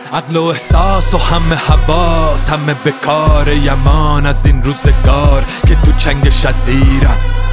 عقل و احساس و همه حواس، همه به کار یمان از این روزگار که تو چنگش اسیرم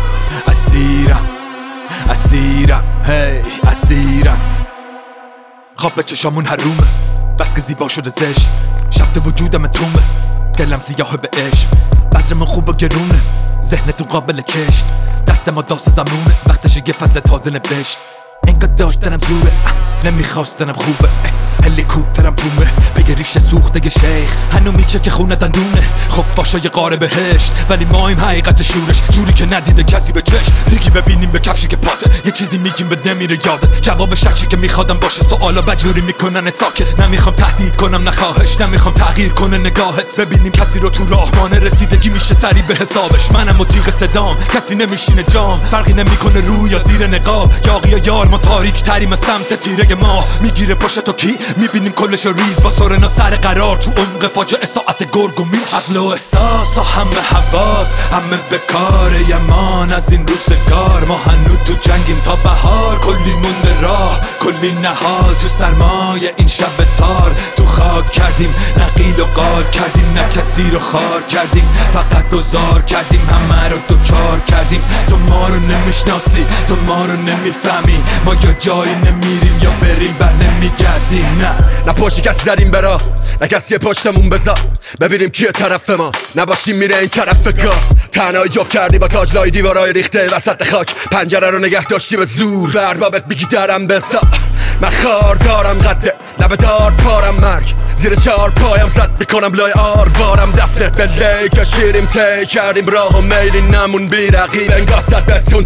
هی اسیرم. خواب به چشامون حرومه بس که زیبا شده زشت، شب وجودم تومه دلم سیاه به عشق. بذرمون خوب و گرونه ذهنتون قابل کشت، دست ما داس زمونه وقتش یه فصل تازه نوشت. انقدر داشتنم زوره نمیخواستنم خوبه، هلیکوپترم تومه بگه ریشه سوخته ی شیخ. هنو میچه که خونه دندونه خفاشای قاره بهشت، ولی مایم حقیقت شورش جوری که ندیده کسی به چشم. ریگی ببینیم به کفشی که پاته، یه چیزی میگیم به نمیره یادت. جواب شکی که میخوادم باشه سوالا بجوری میکنن ساکت. نمیخوام تهدید کنم نخواهش، نمیخوام تغییر کنه نگاهت. ببینیم کسی رو تو راه مانه رسیدگی میشه سری به حسابش. منم و تیغ صدام کسی نمیشینه جام، فرقی نمیکنه روی یا زیر نقاب. یاقی یا یار ما تاریک تریم سمت تیره ما میگیره پشت تو کی میبینیم کلش ریز با سرنا سر قرار تو عمق فاجعه ساعت گرگ و میش. عقل و احساس و همه حواس، همه به کار یمان از این روزگار. ما هنو تو جنگیم تا بهار، کلی مونده راه کلی نهال تو سرمایه این شب تار. تو خاک کردیم نقیل و قال کردیم، نه کسی رو خار کردیم فقط گذار کردیم. همه رو دوچار کردیم، تو ما رو نمیشناسی تو ما رو نمیفهمی. ما یا جایی نمیریم یا بریم بر نمیگردیم. نه پشتی کسی زدیم برا، نه کسی پشتمون بذار ببینیم کیه طرف ما. نباشیم میره این طرف گاه، تنهایی جفت کردی با تاج لای دیوارای ریخته وسط خاک. پنجره رو نگه داشتی به زور، بربابت میگی درم بسا. من خار دارم قده لب دار پارم، مرگ زیر چار پایم زد میکنم لای آروارم. دفنه به لی کشیریم تی کردیم راه و میلی نمون بی رقیب. انگاه زد بتون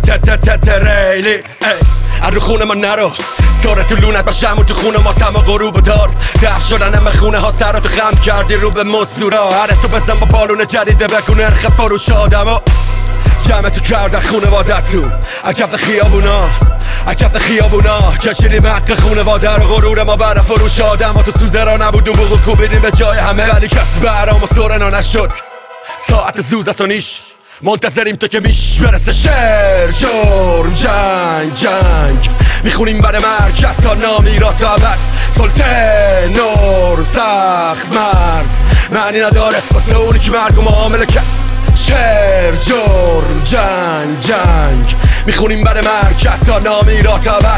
ریلی ار رو خونه ما نرو، ساره تو لونت باشم و تو خونه ما تما غروب دار. دفع شدن همه خونه ها سراتو خم کردی رو به مزدورا. هره تو بزن با پالون جدیده بکن نرخ فروش آدم ها. جمع تو کردن خونوادت تو اکف خیابونا کشیدیم حق خونواده رو. غرور ما بر فروش آدم ها تو سوزه را نبود و بوغو کوبیدیم به جای همه، ولی کس برام و سرنا نشد. ساعت زوز است و نیش منتظریم تو که میش برسه. شعر جرم جنگ میخونیم بر مرگ حتی نامیرا تا ابد. سلطه نرم سخت مرز معنی نداره واسه اونی که مرگ و معامله کرد. شعر جرم جنگ میخونیم بر مرگ حتی نامیرا تا ابد.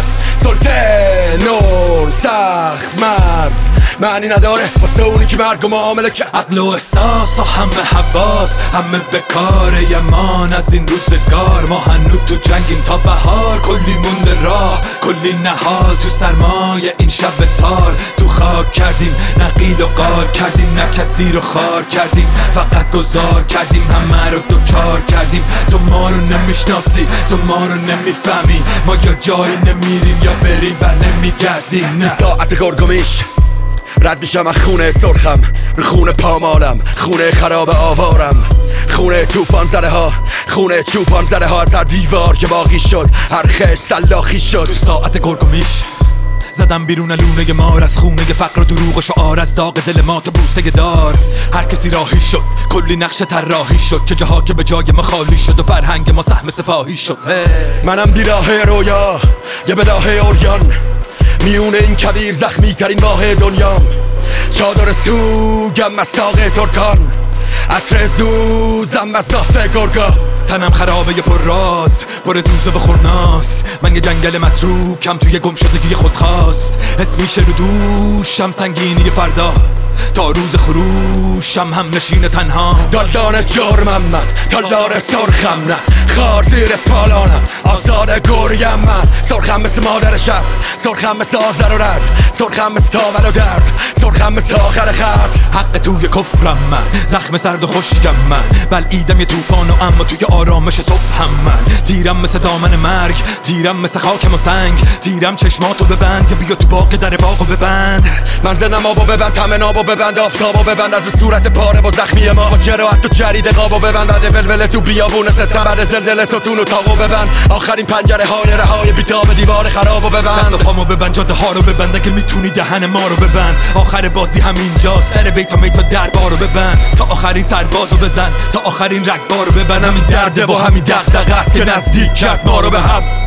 سلطه نرم سخت مرز معنی نداره واسه اونی که مرگ و معامله کرد. عقل و احساس و همه حواس، همه به کار یمان از این روزگار. ما هنو تو جنگیم تا بهار، کلی مونده راه کلی نهال تو سرمایه این شب تار. تو خاک کردیم نقیل و قال کردیم، نه کسی رو خار کردیم فقط گذار کردیم. همه رو دوچار کردیم، تو ما رو نمیشناسی تو ما رو نمیفهمی. ما یا جایی نمیریم یا بریم بر نمیگردیم. تو ساعت گرگومیش رد میشم از خونه سرخم، رو خونه پامالم، خونه خراب آوارم، خونه توفان زده ها، خونه چوپان زده ها. از هر دیوار که باقی شد هر خش سلاخی شد. تو ساعت گرگومیش زدم بیرون لونه مار از خونه فقر و دروغ و شعار. از داغ دل ما تو بوسه دار هر کسی راهی شد، کلی نقش طراحی شد. چه جاها که به جای ما خالی شد و فرهنگ ما سهم سپاهی شد. منم بیراه رویا یه بداه اوریان، میونه این کویر زخمی ترین ماه دنیام. چادر سوگم از تاق ترکان، عطر زوزم از نافت گرگا. تنم خرابه پر راز پر زوزه و خورناس. من یه جنگل متروکم توی گم شدگی خودخواست. حس میشه رو دوشم سنگینی فردا، تا روز خروشم هم نشین تنها. دالدان جرمم من تالار سرخم نه، خار زیر پالانم آزاد گریم من. سرخم مثل مادر شب، سرخم مثل آذر و رد، سرخم مثل تاول و درد، سرخم مثل آخر خط. حق توی کفرم من، زخم سرد و خشکم من. بلعیدم یه طوفان و اما توی آرامش صبحم من. تیرم مثل دامن مرگ، تیرم مثل خاکم و سنگ. تیرم چشماتو ببند که بیا تو باغ در باغو ببند. من زنم آبو ببند، تمن آبو ببند، آفتابو ببند. از صورت پاره با زخمی ما با جراحت تو جرید قابو ببند. عده ولوله تو بیابون ستم بعد زلزله ستون و تاقو ببند. آخرین پنجره های رهای بیتاب دیوار خرابو ببند. دست و پامو ببند، جاده ها رو ببند اگه میتونی دهن ما رو ببند. آخر بازی همینجاست، در بیت و میت و دربارو ببند. تا آخرین سربازو بزن، تا آخرین رگبارو ببند. همین درده و همین دغدغه است که نزدیک کرد ما رو به هم.